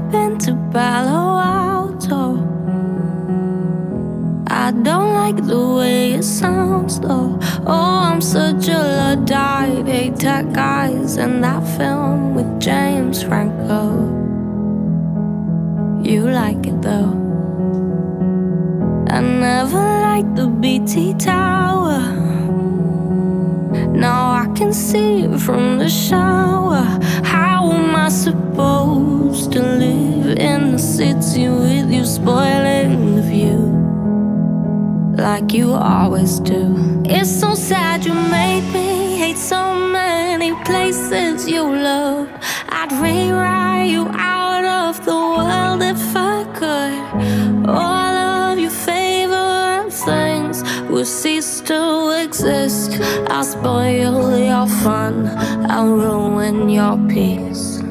been to Palo Alto. I don't like the way it sounds though. Oh, I'm such a Luddite. Hate tech guys and that film with James Franco. You like it though. I never liked the BT Tower. Now I can see it from the shower. How am I supposed to live in the city with you spoiling the view like you always do? It's so sad you made me hate so many places you love. I'd rewrite you out of the world if I could. All of your favorite things will cease to exist. I'll spoil your fun, I'll ruin your peace,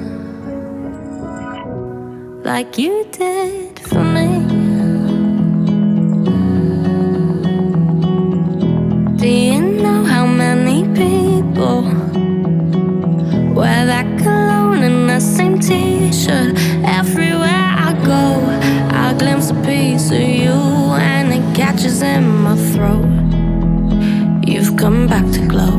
like you did for me. Do you know how many people wear that cologne and the same t-shirt? Everywhere I go, I glimpse a piece of you and it catches in my throat. You've come back to glow.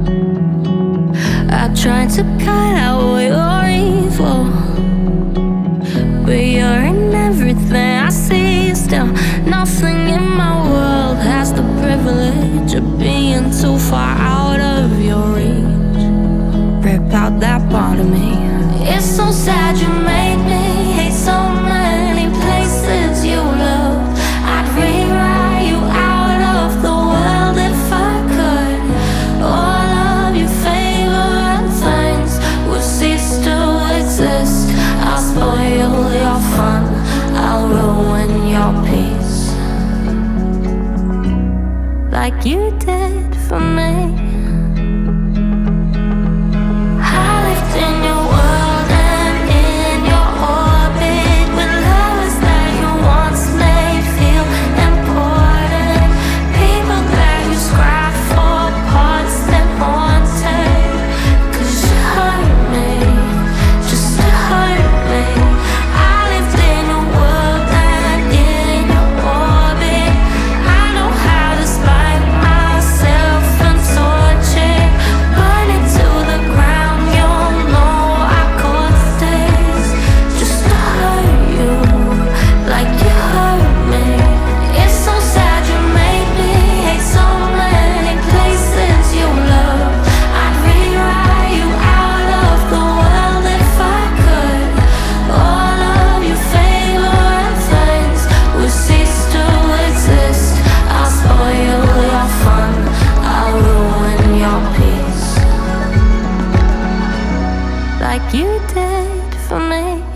I tried to cut out your evil, but you're in everything I see still. Nothing in my world has the privilege of being too far out of your reach. Rip out that part of me. It's so sad you made me hate so many places you love. I'd rewrite you out of the world if I could. All of your favorite things would cease to exist. I'll spoil your fun, I'll ruin your peace, like you did for me. I lived in your world and in your orbit with lovers that you once made feel important. People that you scribe for parts that haunted. 'Cause you hurt me, just to hurt me. I lived in your world and in your orbit. I know how to spite myself and torture. Burn it to the ground, you'll know I caught stays just to hurt you, like you hurt me. It's so sad you made me hate so many places you love. I'd rewrite you out of the world if I could. All of your favorite things will cease to exist. I'll spoil your fun, I'll ruin your peace, like you did for me.